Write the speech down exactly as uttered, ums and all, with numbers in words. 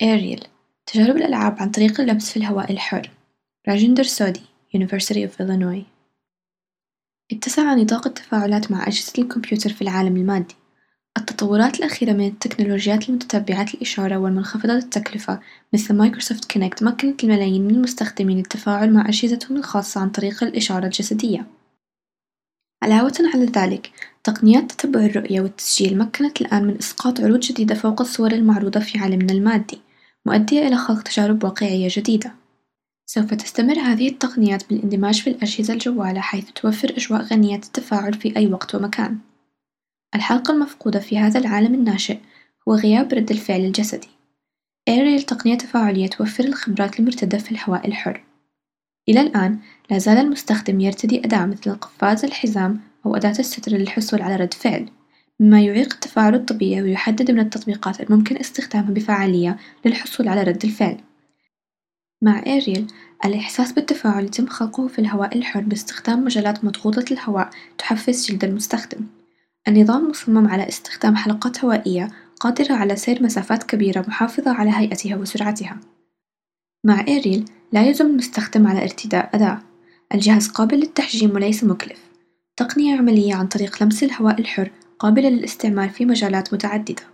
أريل تجارب الألعاب عن طريق اللمس في الهواء الحر. راجندر سودي University of Illinois. اتسع نطاق التفاعلات مع أجهزة الكمبيوتر في العالم المادي. التطورات الأخيرة من التكنولوجيات المتتبعة الإشارة والمنخفضة التكلفة مثل مايكروسوفت كينكت مكنت الملايين من المستخدمين التفاعل مع أجهزتهم الخاصة عن طريق الإشارة الجسدية. علاوة على ذلك، تقنيات تتبع الرؤية والتسجيل مكنت الآن من إسقاط عروض جديدة فوق الصور المعروضة في عالمنا المادي، مؤدية إلى خلق تجارب واقعية جديدة. سوف تستمر هذه التقنيات بالاندماج في الأجهزة الجوالة حيث توفر أجواء غنية التفاعل في أي وقت ومكان. الحلقة المفقودة في هذا العالم الناشئ هو غياب رد الفعل الجسدي. أريل تقنية تفاعلية توفر الخبرات المرتدة في الهواء الحر. إلى الآن، لا زال المستخدم يرتدي أداة مثل القفاز، الحزام، أو أداة الستر للحصول على رد فعل، مما يعيق التفاعل الطبيعي ويحدد من التطبيقات الممكن استخدامها بفعالية للحصول على رد الفعل. مع أريل، الإحساس بالتفاعل يتم خلقه في الهواء الحر باستخدام مجالات مضغوطة الهواء تحفز جلد المستخدم. النظام مصمم على استخدام حلقات هوائية قادرة على سير مسافات كبيرة محافظة على هيئتها وسرعتها. مع أريل، لا يلزم المستخدم على ارتداء أداة. الجهاز قابل للتحجيم وليس مكلف. تقنية عملية عن طريق لمس الهواء الحر قابلة للاستعمال في مجالات متعددة.